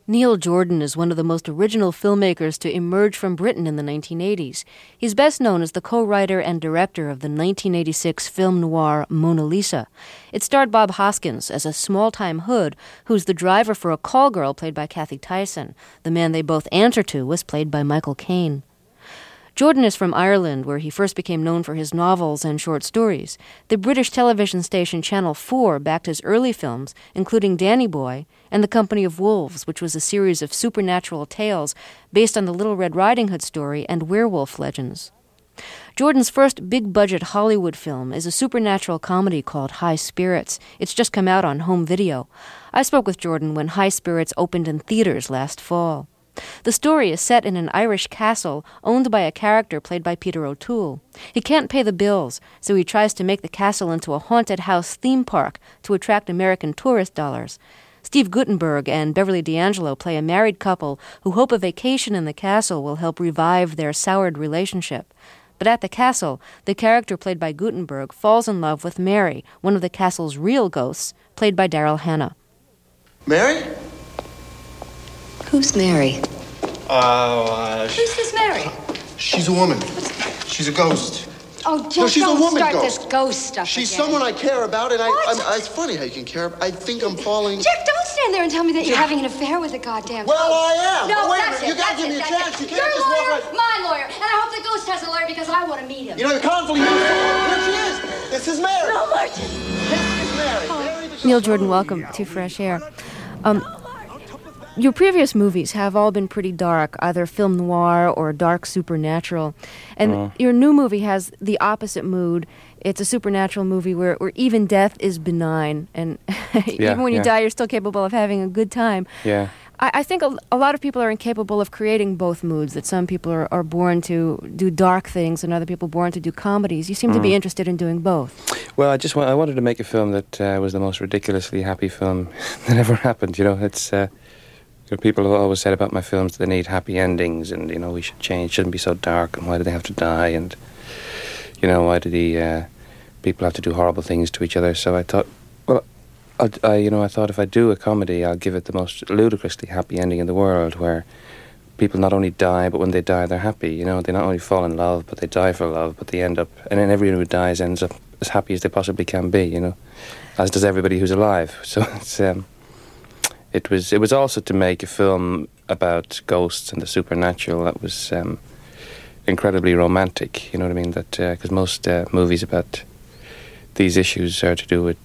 Neil Jordan is one of the most original filmmakers to emerge from Britain in the 1980s. He's best known as the co-writer and director of the 1986 film noir Mona Lisa. It starred Bob Hoskins as a small-time hood who's the driver for a call girl played by Kathy Tyson. The man they both answer to was played by Michael Caine. Jordan is from Ireland, where he first became known for his novels and short stories. The British television station Channel 4 backed his early films, including Danny Boy and The Company of Wolves, which was a series of supernatural tales based on the Little Red Riding Hood story and werewolf legends. Jordan's first big-budget Hollywood film is a supernatural comedy called High Spirits. It's just come out on home video. I spoke with Jordan when High Spirits opened in theaters last fall. The story is set in an Irish castle owned by a character played by Peter O'Toole. He can't pay the bills, so he tries to make the castle into a haunted house theme park to attract American tourist dollars. Steve Guttenberg and Beverly D'Angelo play a married couple who hope a vacation in the castle will help revive their soured relationship. But at the castle, the character played by Guttenberg falls in love with Mary, one of the castle's real ghosts, played by Daryl Hannah. Mary? Who's Mary? Who's this Mary? She's a woman. She's a ghost. Oh, No, just she's a don't woman start ghost. this ghost stuff She's again. someone I care about, and What? it's funny how you can care. I think I'm falling. Jack, don't stand there and tell me that you're having an affair with a goddamn Well, ghost. I am. No, But wait a that's minute. You it, gotta that's give me it, a that's chance. it. You can't Your just walk lawyer, right. my lawyer, and I hope the ghost has a lawyer because I want to meet him. You know, you're constantly. Here she is. This is Mary. No, Martin. This is Mary. Mary the Neil Jordan, welcome to Fresh Air. Your previous movies have all been pretty dark, either film noir or dark supernatural. And your new movie has the opposite mood. It's a supernatural movie where even death is benign. And even when you die, you're still capable of having a good time. Yeah. I think a lot of people are incapable of creating both moods, that some people are born to do dark things and other people born to do comedies. You seem to be interested in doing both. Well, I wanted to make a film that was the most ridiculously happy film that ever happened. You know, it's people have always said about my films that they need happy endings, and we should change, shouldn't be so dark, and why do they have to die, and why do the people have to do horrible things to each other? So I thought, well, I thought if I do a comedy, I'll give it the most ludicrously happy ending in the world, where people not only die, but when they die, they're happy. They not only fall in love, but they die for love, but they end up, and then everyone who dies ends up as happy as they possibly can be, as does everybody who's alive. So it's, it was also to make a film about ghosts and the supernatural that was incredibly romantic, you know what I mean? That because most movies about these issues are to do with,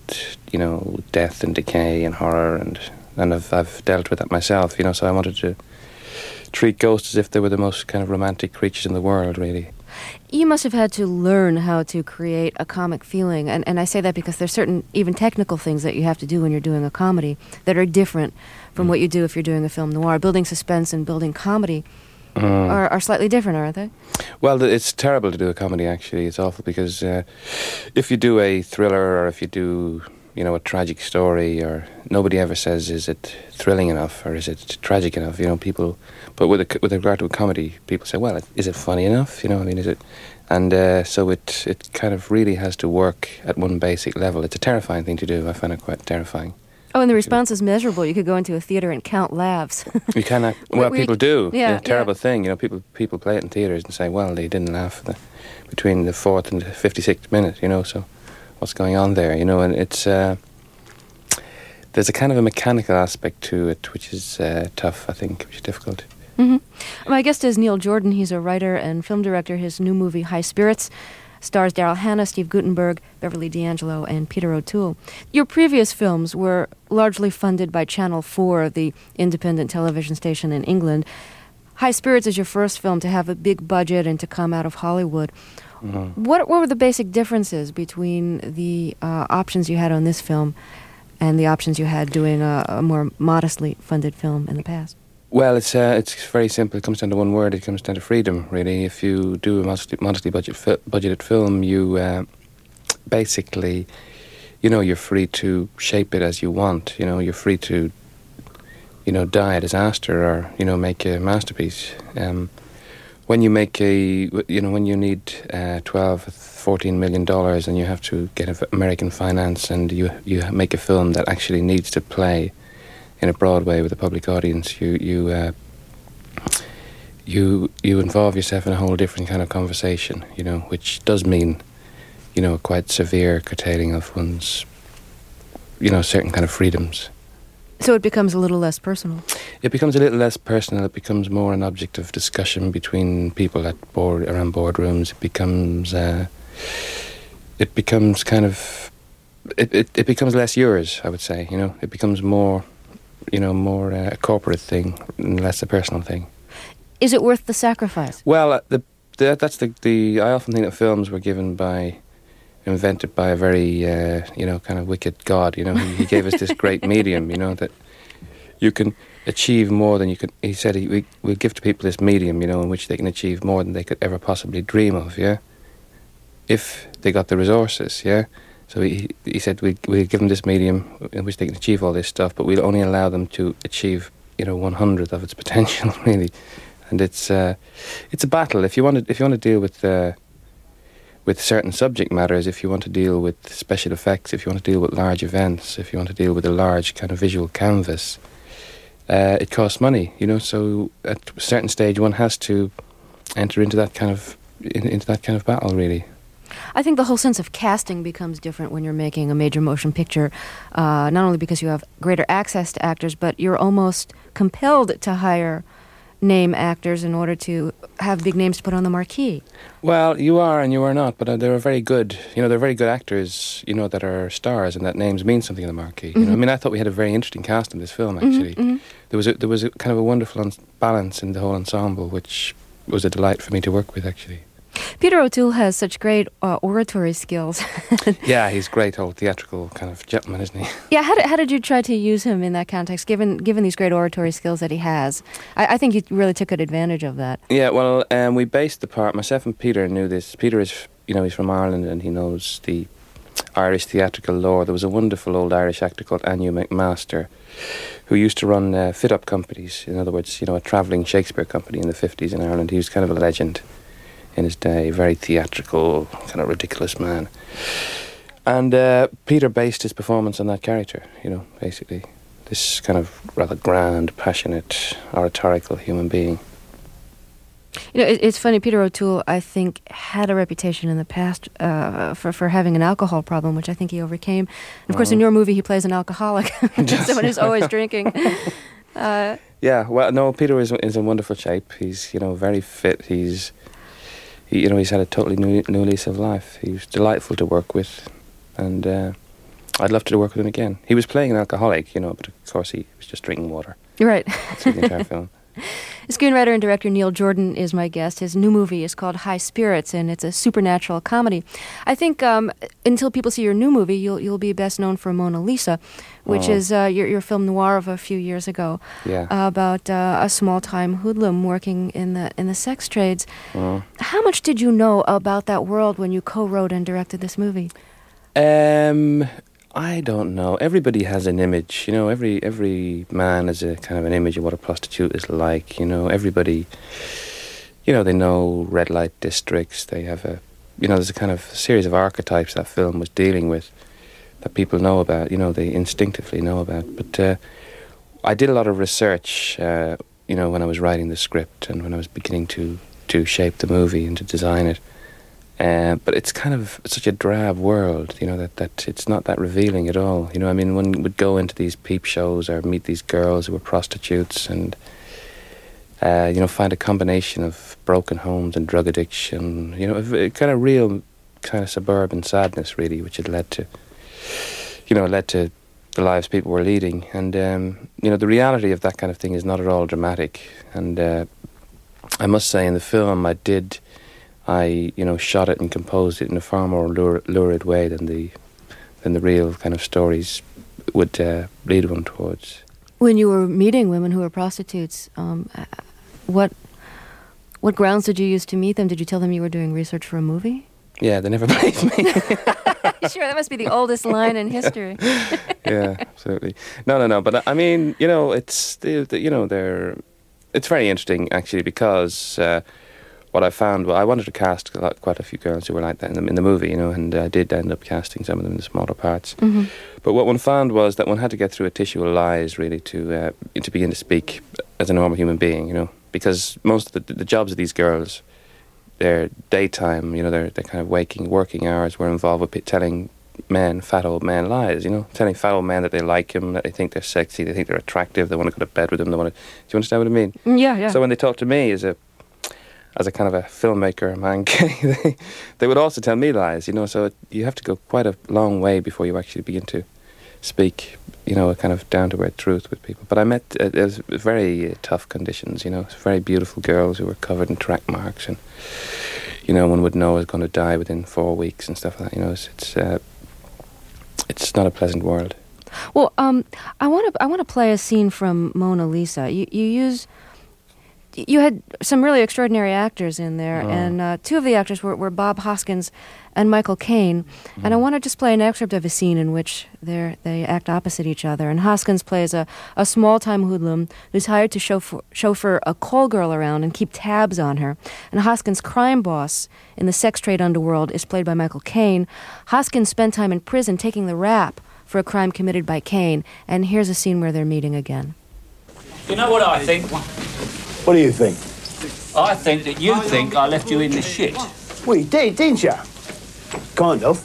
death and decay and horror, and I've dealt with that myself, so I wanted to treat ghosts as if they were the most kind of romantic creatures in the world, really. You must have had to learn how to create a comic feeling, and I say that because there's certain, even technical things that you have to do when you're doing a comedy that are different from what you do if you're doing a film noir. Building suspense and building comedy are slightly different, aren't they? Well, it's terrible to do a comedy, actually. It's awful because if you do a thriller or if you do, a tragic story, or nobody ever says, is it thrilling enough or is it tragic enough? People. But with regard to a comedy, people say, well, is it funny enough? Is it? And so it kind of really has to work at one basic level. It's a terrifying thing to do. I find it quite terrifying. Oh, and the response is measurable. You could go into a theater and count laughs. You cannot. Well, people do. Yeah, terrible thing. People play it in theaters and say, well, they didn't laugh between the 4th and the 56th minute. So what's going on there? And it's there's a kind of a mechanical aspect to it, which is tough. I think, which is difficult. Mm-hmm. My guest is Neil Jordan. He's a writer and film director. His new movie, High Spirits, stars Daryl Hannah, Steve Guttenberg, Beverly D'Angelo, and Peter O'Toole. Your previous films were largely funded by Channel 4, the independent television station in England. High Spirits is your first film to have a big budget and to come out of Hollywood. Mm-hmm. What were the basic differences between the options you had on this film and the options you had doing a more modestly funded film in the past? Well, it's very simple. It comes down to one word. It comes down to freedom, really. If you do a modestly budgeted film, you basically, you're free to shape it as you want. You're free to, die a disaster or, make a masterpiece. When you make when you need $12, $14 million and you have to get American finance and you make a film that actually needs to play in a broad way with a public audience, you involve yourself in a whole different kind of conversation, you know, which does mean, you know, a quite severe curtailing of one's, you know, certain kind of freedoms. So it becomes a little less personal. It becomes a little less personal. It becomes more an object of discussion between people around boardrooms. It becomes kind of, it becomes less yours, I would say. You know, it becomes more, you know, more a corporate thing and less a personal thing. Is it worth the sacrifice? Well, that's the. I often think that films were invented by a very, you know, kind of wicked God. You know, he gave us this great medium. You know, that you can achieve more than you could. He said we'll give to people this medium, you know, in which they can achieve more than they could ever possibly dream of. Yeah, if they got the resources. Yeah. So he said we'll give them this medium in which they can achieve all this stuff, but we'll only allow them to achieve, you know, 1/100th of its potential, really. And it's a battle. If you want to deal with certain subject matters, if you want to deal with special effects, if you want to deal with large events, if you want to deal with a large kind of visual canvas, it costs money, you know. So at a certain stage, one has to enter into that kind of battle, really. I think the whole sense of casting becomes different when you're making a major motion picture, not only because you have greater access to actors, but you're almost compelled to hire name actors in order to have big names to put on the marquee. Well, you are and you are not, but they're very good. You know, they're very good actors, you know, that are stars, and that names mean something in the marquee. You know, I mean, I thought we had a very interesting cast in this film, actually. There was a kind of a wonderful balance in the whole ensemble, which was a delight for me to work with, actually. Peter O'Toole has such great oratory skills. Yeah, he's great, old theatrical kind of gentleman, isn't he? Yeah, how did you try to use him in that context, given these great oratory skills that he has? I think you really took good advantage of that. Yeah, well, we based the part, myself and Peter knew this. Peter is, you know, he's from Ireland and he knows the Irish theatrical lore. There was a wonderful old Irish actor called Anu McMaster who used to run fit-up companies. In other words, you know, a travelling Shakespeare company in the 50s in Ireland. He was kind of a legend in his day, very theatrical, kind of ridiculous man. And Peter based his performance on that character, you know, basically. This kind of rather grand, passionate, oratorical human being. You know, it's funny, Peter O'Toole, I think, had a reputation in the past for having an alcohol problem, which I think he overcame. And of course, in your movie, he plays an alcoholic, someone who's always drinking. Yeah, well, no, Peter is in wonderful shape. He's, you know, very fit. He's had a totally new lease of life. He was delightful to work with, and I'd love to work with him again. He was playing an alcoholic, you know, but of course he was just drinking water. You're right. Through the entire film. Screenwriter and director Neil Jordan is my guest. His new movie is called High Spirits, and it's a supernatural comedy. I think until people see your new movie, you'll be best known for Mona Lisa, which is your film noir of a few years ago, about a small-time hoodlum working in the sex trades. How much did you know about that world when you co-wrote and directed this movie? I don't know. Everybody has an image, you know. Every man has a kind of an image of what a prostitute is like, you know. Everybody, you know, they know red light districts. They have there's a kind of series of archetypes that film was dealing with that people know about, you know, they instinctively know about. But I did a lot of research, you know, when I was writing the script and when I was beginning to shape the movie and to design it. But it's kind of such a drab world, you know, that it's not that revealing at all. You know, I mean, one would go into these peep shows or meet these girls who were prostitutes and, you know, find a combination of broken homes and drug addiction, you know, a kind of real kind of suburban sadness, really, which had led to the lives people were leading. And, you know, the reality of that kind of thing is not at all dramatic. And I must say, in the film, I shot it and composed it in a far more lurid way than the real kind of stories would lead one towards. When you were meeting women who were prostitutes, what grounds did you use to meet them? Did you tell them you were doing research for a movie? Yeah, they never believed me. Sure, that must be the oldest line in history. Yeah, absolutely. No. But I mean, you know, it's very interesting actually because. what I found, well, I wanted to cast quite a few girls who were like that in the movie, you know, and I did end up casting some of them in the smaller parts. Mm-hmm. But what one found was that one had to get through a tissue of lies, really, to begin to speak as a normal human being, you know, because most of the jobs of these girls, their daytime, you know, their kind of working hours were involved with telling fat old men lies, you know, telling fat old men that they like him, that they think they're sexy, they think they're attractive, they want to go to bed with them, do you understand what I mean? Yeah. So when they talk to me as a kind of a filmmaker, a man gay, they would also tell me lies, you know, so you have to go quite a long way before you actually begin to speak, you know, a kind of down-to-earth truth with people. But I met, it was very tough conditions, you know, very beautiful girls who were covered in track marks and, you know, one would know was going to die within 4 weeks and stuff like that, you know, it's not a pleasant world. Well, I want to play a scene from Mona Lisa. You had some really extraordinary actors in there, and two of the actors were Bob Hoskins and Michael Caine. And I want to just play an excerpt of a scene in which they act opposite each other. And Hoskins plays a small-time hoodlum who's hired to chauffeur a call girl around and keep tabs on her. And Hoskins' crime boss in the sex trade underworld is played by Michael Caine. Hoskins spent time in prison taking the rap for a crime committed by Caine. And here's a scene where they're meeting again. You know what I think? What do you think? I think that you think I left you in the shit. Well, you did, didn't you? Kind of.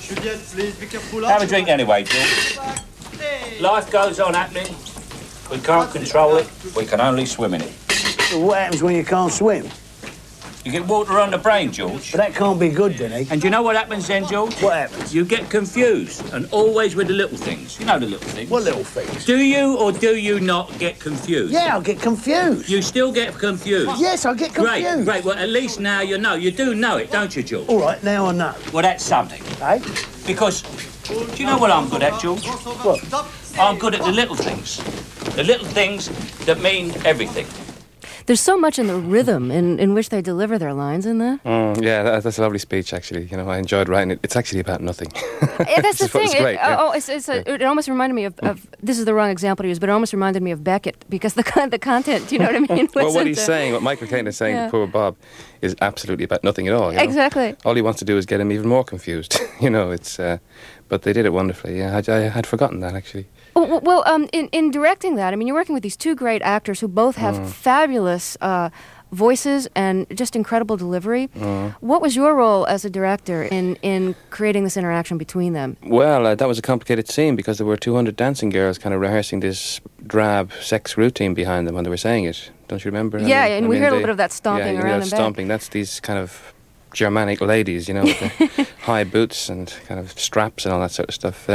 Have a drink anyway, George. Life goes on happening. We can't control it. We can only swim in it. So what happens when you can't swim? You get water on the brain, George. But that can't be good, Denny. And do you know what happens then, George? What happens? You get confused, and always with the little things. You know the little things. What little things? Do you or do you not get confused? Yeah, I'll get confused. You still get confused? Yes, I'll get confused. Great. Well, at least now you know. You do know it, don't you, George? All right, now I know. Well, that's something. Eh? Because, do you know what I'm good at, George? What? I'm good at the little things. The little things that mean everything. There's so much in the rhythm in which they deliver their lines in that. Yeah, that's a lovely speech, actually. You know, I enjoyed writing it. It's actually about nothing. Yeah, that's the thing. It's great. It almost reminded me of this is the wrong example to use, but it almost reminded me of Beckett because the content, you know what I mean? Well, what he's saying, what Michael Caine is saying to poor Bob, is absolutely about nothing at all. You know? Exactly. All he wants to do is get him even more confused. You know, it's. But they did it wonderfully. Yeah, I had forgotten that actually. Well, in directing that, I mean, you're working with these two great actors who both have fabulous voices and just incredible delivery. What was your role as a director in creating this interaction between them? Well, that was a complicated scene because there were 200 dancing girls kind of rehearsing this drab sex routine behind them when they were saying it. Don't you remember? Yeah, we heard a little bit of that stomping around and back. Stomping. That's these kind of Germanic ladies, you know, with the high boots and kind of straps and all that sort of stuff.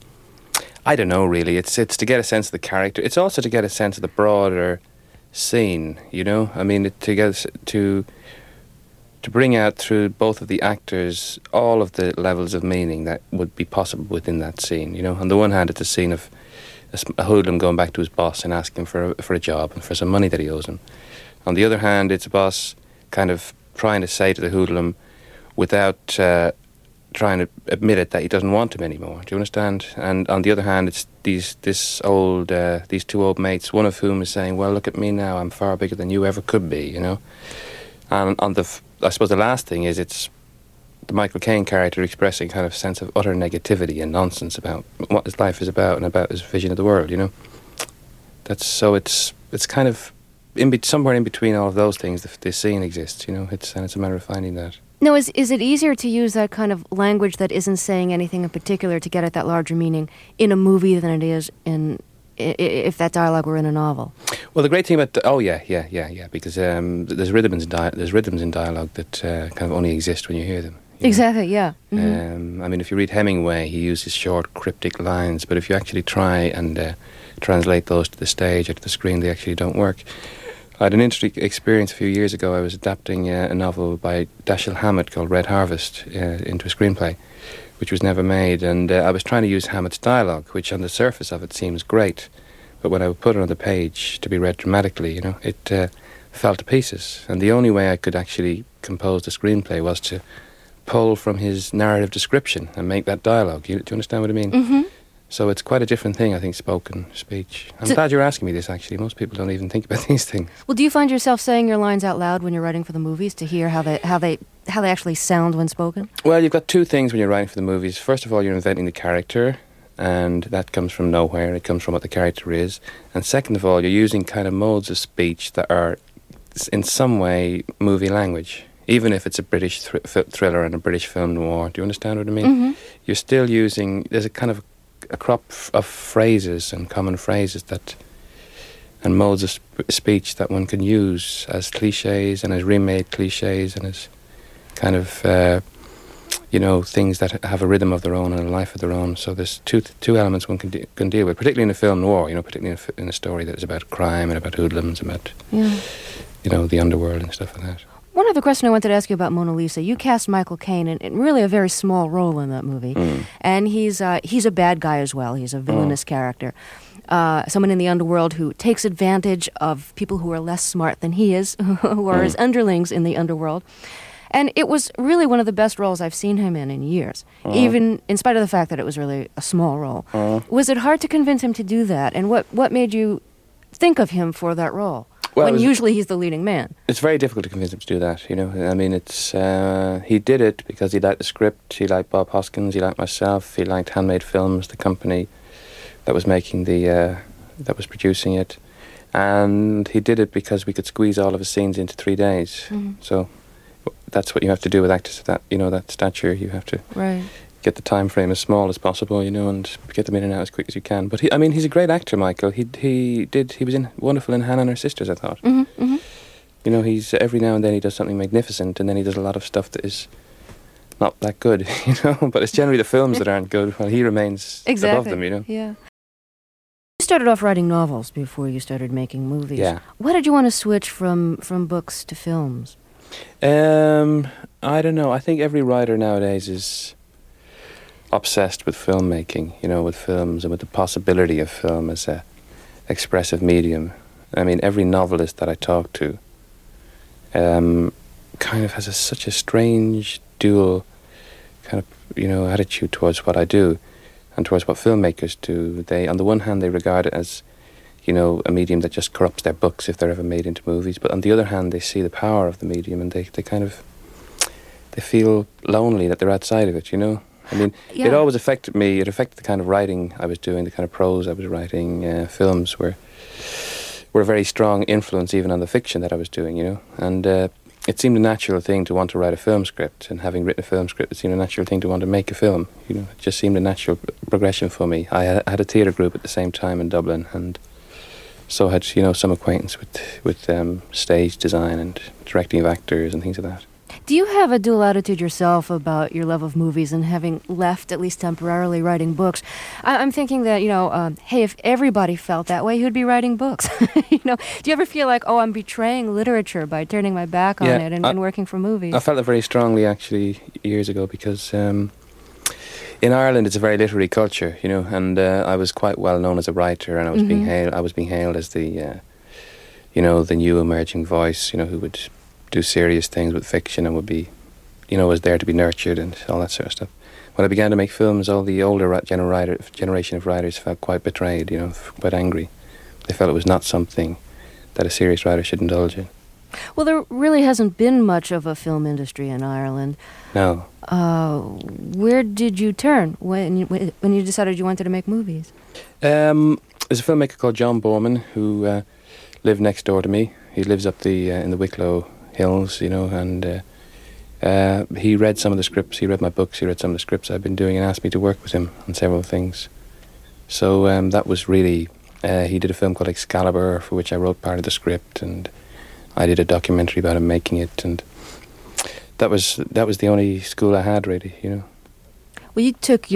I don't know, really. It's to get a sense of the character. It's also to get a sense of the broader scene, you know? I mean, to bring out through both of the actors all of the levels of meaning that would be possible within that scene, you know? On the one hand, it's a scene of a hoodlum going back to his boss and asking for a job and for some money that he owes him. On the other hand, it's a boss kind of trying to say to the hoodlum without trying to admit it that he doesn't want him anymore. Do you understand? And on the other hand, it's these two old mates, one of whom is saying, "Well, look at me now. I'm far bigger than you ever could be." You know. And I suppose the last thing is it's the Michael Caine character expressing kind of sense of utter negativity and nonsense about what his life is about and about his vision of the world. You know. It's kind of somewhere in between all of those things. The scene exists. You know. It's a matter of finding that. Now, is it easier to use that kind of language that isn't saying anything in particular to get at that larger meaning in a movie than it is if that dialogue were in a novel? Well, the great thing about because there's rhythms in dialogue that kind of only exist when you hear them. Exactly, yeah. Mm-hmm. I mean, if you read Hemingway, he uses short, cryptic lines, but if you actually try and translate those to the stage or to the screen, they actually don't work. I had an interesting experience a few years ago. I was adapting a novel by Dashiell Hammett called Red Harvest into a screenplay, which was never made. And I was trying to use Hammett's dialogue, which on the surface of it seems great. But when I would put it on the page to be read dramatically, you know, it fell to pieces. And the only way I could actually compose the screenplay was to pull from his narrative description and make that dialogue. Do you understand what I mean? Mm-hmm. So it's quite a different thing, I think, spoken speech. I'm glad you're asking me this, actually. Most people don't even think about these things. Well, do you find yourself saying your lines out loud when you're writing for the movies to hear how they actually sound when spoken? Well, you've got two things when you're writing for the movies. First of all, you're inventing the character, and that comes from nowhere. It comes from what the character is. And second of all, you're using kind of modes of speech that are, in some way, movie language. Even if it's a British thriller and a British film noir. Do you understand what I mean? Mm-hmm. You're still using... There's a kind of a crop of phrases and common phrases and modes of speech that one can use as cliches and as remade cliches and as kind of things that have a rhythm of their own and a life of their own. So there's two elements one can deal with, particularly in a film noir. Particularly in a story that is about crime and about hoodlums, about the underworld and stuff like that. One other question I wanted to ask you about Mona Lisa. You cast Michael Caine in really a very small role in that movie. And he's a bad guy as well. He's a villainous character. Someone in the underworld who takes advantage of people who are less smart than he is, who are his underlings in the underworld. And it was really one of the best roles I've seen him in years, even in spite of the fact that it was really a small role. Was it hard to convince him to do that? And what made you think of him for that role? Well, when usually he's the leading man. It's very difficult to convince him to do that, I mean, it's he did it because he liked the script, he liked Bob Hoskins, he liked myself, he liked Handmade Films, the company that was making that was producing it. And he did it because we could squeeze all of his scenes into 3 days. So that's what you have to do with actors of that, that stature. You have to get the time frame as small as possible, and get them in and out as quick as you can. But he's a great actor, Michael. He was wonderful in Hannah and Her Sisters, I thought. He's every now and then he does something magnificent, and then he does a lot of stuff that is not that good, But it's generally the films that aren't good, while he remains above them, Yeah. You started off writing novels before you started making movies. Yeah. Why did you want to switch from books to films? I don't know. I think every writer nowadays is obsessed with filmmaking, with films and with the possibility of film as a expressive medium. I mean, every novelist that I talk to kind of has such a strange dual kind of, attitude towards what I do and towards what filmmakers do. They, on the one hand, they regard it as, a medium that just corrupts their books if they're ever made into movies. But on the other hand, they see the power of the medium and they feel lonely that they're outside of it, I mean, It always affected me. It affected the kind of writing I was doing, the kind of prose I was writing. Films were a very strong influence even on the fiction that I was doing, And it seemed a natural thing to want to write a film script. And having written a film script, it seemed a natural thing to want to make a film. It just seemed a natural progression for me. I had a theatre group at the same time in Dublin, and so had, some acquaintance with stage design and directing of actors and things like that. Do you have a dual attitude yourself about your love of movies and having left, at least temporarily, writing books? I'm thinking that, hey, if everybody felt that way, who'd be writing books? Do you ever feel like, I'm betraying literature by turning my back on it and working for movies? I felt it very strongly, actually, years ago, because in Ireland it's a very literary culture, and I was quite well known as a writer, and I was being hailed as the, the new emerging voice, who would do serious things with fiction and would be, was there to be nurtured and all that sort of stuff. When I began to make films, all the older generation of writers felt quite betrayed, quite angry. They felt it was not something that a serious writer should indulge in. Well, there really hasn't been much of a film industry in Ireland. No. Where did you turn when you decided you wanted to make movies? There's a filmmaker called John Borman who lived next door to me. He lives up in the Wicklow Hills, and he read some of the scripts, he read my books, he read some of the scripts I've been doing and asked me to work with him on several things. So that was really, he did a film called Excalibur, for which I wrote part of the script, and I did a documentary about him making it, and that was the only school I had, really, Well, you took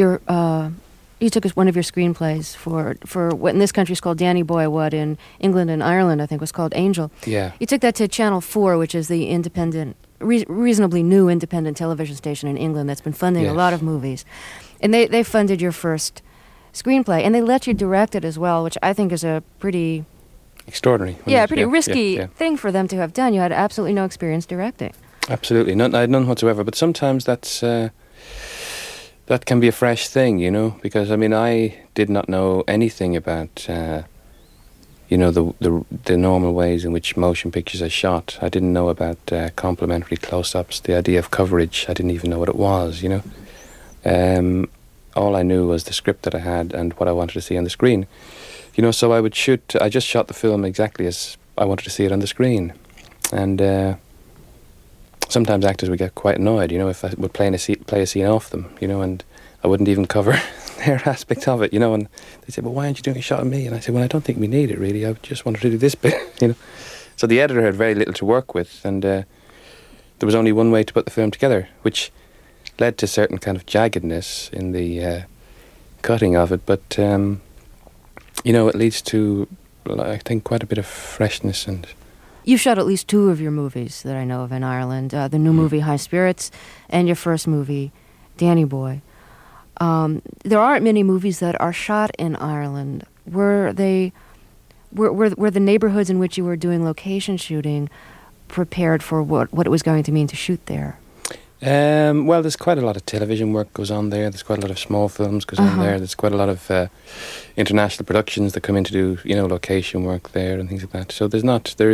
one of your screenplays for what in this country is called Danny Boy, what in England and Ireland I think was called Angel. Yeah. You took that to Channel 4, which is the independent, reasonably new independent television station in England that's been funding a lot of movies. And they funded your first screenplay, and they let you direct it as well, which I think is a pretty... extraordinary. Pretty risky thing for them to have done. You had absolutely no experience directing. Absolutely. I had none whatsoever, but sometimes that's that can be a fresh thing, you know, because I mean, I did not know anything about, you know, the normal ways in which motion pictures are shot. I didn't know about complementary close-ups, the idea of coverage. I didn't even know what it was, you know. All I knew was the script that I had and what I wanted to see on the screen, you know. So I just shot the film exactly as I wanted to see it on the screen, and. Sometimes actors would get quite annoyed, you know, if I would play a scene off them, you know, and I wouldn't even cover their aspect of it, you know, and they'd say, well, why aren't you doing a shot of me? And I said, well, I don't think we need it, really. I just wanted to do this bit, you know. So the editor had very little to work with, and there was only one way to put the film together, which led to certain kind of jaggedness in the cutting of it, but, you know, it leads to, I think, quite a bit of freshness. And You've shot at least 2 of your movies that I know of in Ireland, the new movie High Spirits and your first movie, Danny Boy. There aren't many movies that are shot in Ireland. Were the neighborhoods in which you were doing location shooting prepared for what it was going to mean to shoot there? Well, there's quite a lot of television work goes on there. There's quite a lot of small films goes on there. There's quite a lot of international productions that come in to do, you know, location work there and things like that. So there's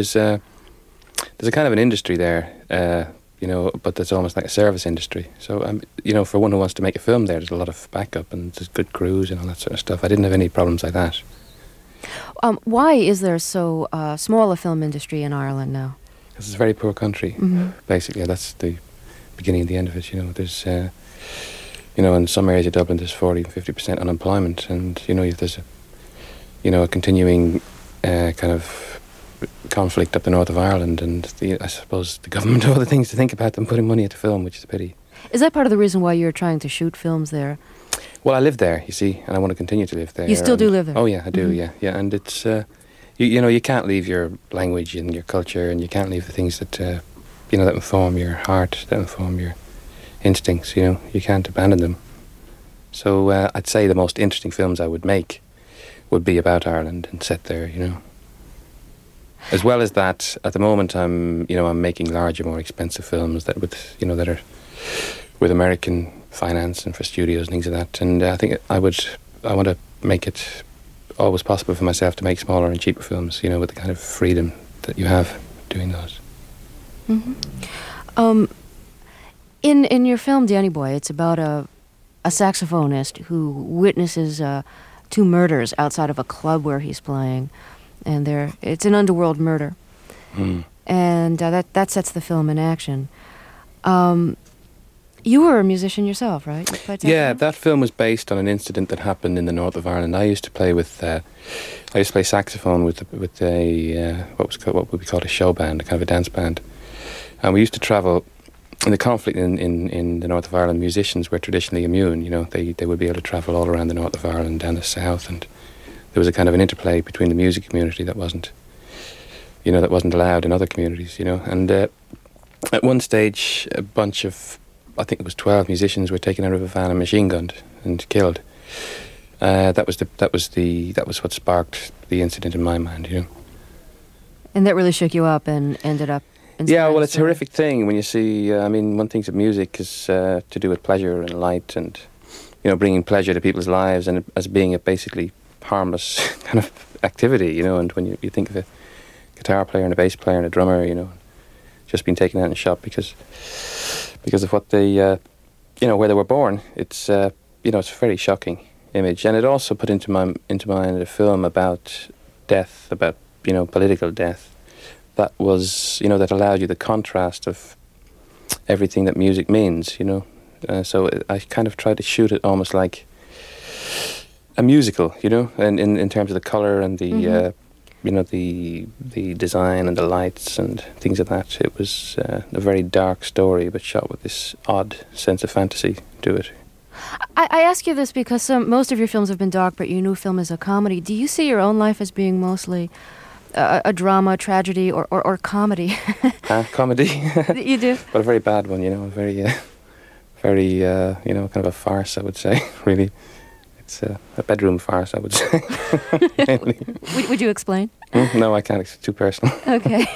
a kind of an industry there, you know, but it's almost like a service industry. So, you know, for one who wants to make a film there's a lot of backup and there's good crews and all that sort of stuff. I didn't have any problems like that. Why is there so small a film industry in Ireland now? Because it's a very poor country, basically. That's the beginning and the end of it, you know. There's, you know, in some areas of Dublin there's 40-50% unemployment, and, you know, there's a continuing kind of conflict up the north of Ireland, and I suppose the government have other things to think about than putting money into film, which is a pity. Is that part of the reason why you're trying to shoot films there? Well, I live there, you see, and I want to continue to live there. You still do live there? Oh yeah, I do, yeah, and it's, you know, you can't leave your language and your culture, and you can't leave the things that, you know, that inform your heart, that inform your instincts, you know. You can't abandon them. So I'd say the most interesting films I would make would be about Ireland and set there, you know. As well as that, at the moment I'm making larger, more expensive films that are with American finance and for studios and things like that. And I think I want to make it always possible for myself to make smaller and cheaper films, you know, with the kind of freedom that you have doing those. Mm-hmm. In your film Danny Boy, it's about a saxophonist who witnesses 2 murders outside of a club where he's playing, and it's an underworld murder, and that sets the film in action. You were a musician yourself, right? You played saxophone? Yeah, that film was based on an incident that happened in the north of Ireland. I used to play saxophone with what would be called a show band, a kind of a dance band. And we used to travel. In the conflict in the north of Ireland, musicians were traditionally immune. You know, they would be able to travel all around the north of Ireland, down the south, and there was a kind of an interplay between the music community that wasn't allowed in other communities. You know, and at one stage, a bunch of, I think it was 12 musicians were taken out of a van and machine gunned and killed. That was what sparked the incident in my mind. You know, and that really shook you up and ended up. Yeah, well, it's a horrific thing when you see, one thing that music is to do with pleasure and light and, you know, bringing pleasure to people's lives and as being a basically harmless kind of activity, you know, and when you think of a guitar player and a bass player and a drummer, you know, just being taken out and shot because of what they, you know, where they were born, it's, you know, it's a very shocking image. And it also put into mind a film about death, about, you know, political death. That was, you know, that allowed you the contrast of everything that music means, you know. So I kind of tried to shoot it almost like a musical, you know, and in terms of the colour and the, you know, the design and the lights and things like that. It was a very dark story, but shot with this odd sense of fantasy to it. I ask you this because most of your films have been dark, but your new film is a comedy. Do you see your own life as being mostly a drama, tragedy, or comedy? Comedy. You do? But a very bad one, you know, very, you know, kind of a farce, I would say, really. It's a bedroom farce, I would say. Would you explain? No, I can't. It's too personal. Okay.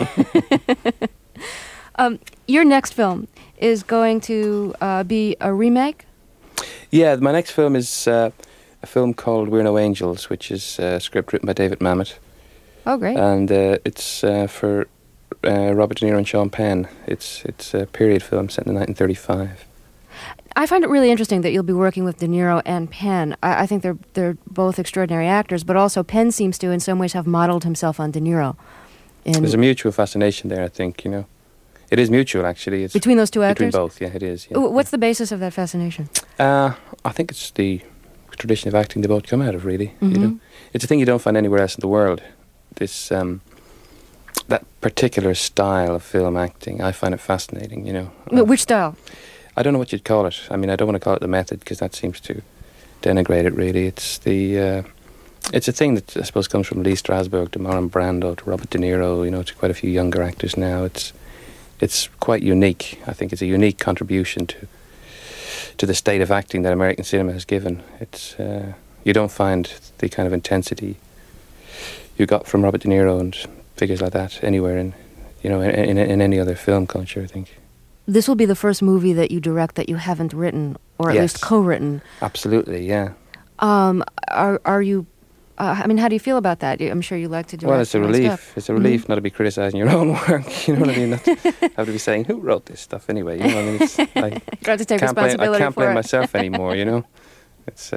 Your next film is going to be a remake? Yeah, my next film is a film called We're No Angels, which is a script written by David Mamet. Oh, great. And it's for Robert De Niro and Sean Penn. It's a period film set in 1935. I find it really interesting that you'll be working with De Niro and Penn. I think they're both extraordinary actors, but also Penn seems to, in some ways, have modeled himself on De Niro. There's a mutual fascination there, I think, you know. It is mutual, actually. It's between those two actors? Between both, yeah, it is. Yeah. What's the basis of that fascination? I think it's the tradition of acting they both come out of, really. Mm-hmm. You know, it's a thing you don't find anywhere else in the world. This that particular style of film acting, I find it fascinating. You know, which style? I don't know what you'd call it. I mean, I don't want to call it the method because that seems to denigrate it. Really, it's the it's a thing that I suppose comes from Lee Strasberg to Marlon Brando to Robert De Niro. You know, to quite a few younger actors now. It's quite unique. I think it's a unique contribution to the state of acting that American cinema has given. It's you don't find the kind of intensity you got from Robert De Niro and figures like that anywhere in any other film culture, I think. This will be the first movie that you direct that you haven't written, or at least co-written. Absolutely, yeah. Are you? I mean, how do you feel about that? I'm sure you like to direct. Well, it's a relief. Stuff. It's a relief not to be criticising your own work. You know what I mean? Not to have to be saying who wrote this stuff anyway. You know what I mean? It's like you have to take responsibility I can't for blame it. myself anymore. You know, it's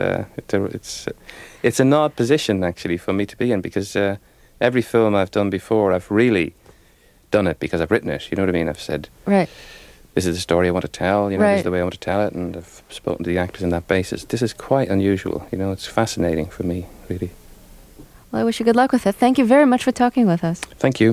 an odd position actually for me to be in because every film I've done before, I've really done it because I've written it. You know what I mean? I've said, right, this is the story I want to tell. You know, right. This is the way I want to tell it, and I've spoken to the actors on that basis. This is quite unusual. You know, it's fascinating for me, really. Well, I wish you good luck with it. Thank you very much for talking with us. Thank you.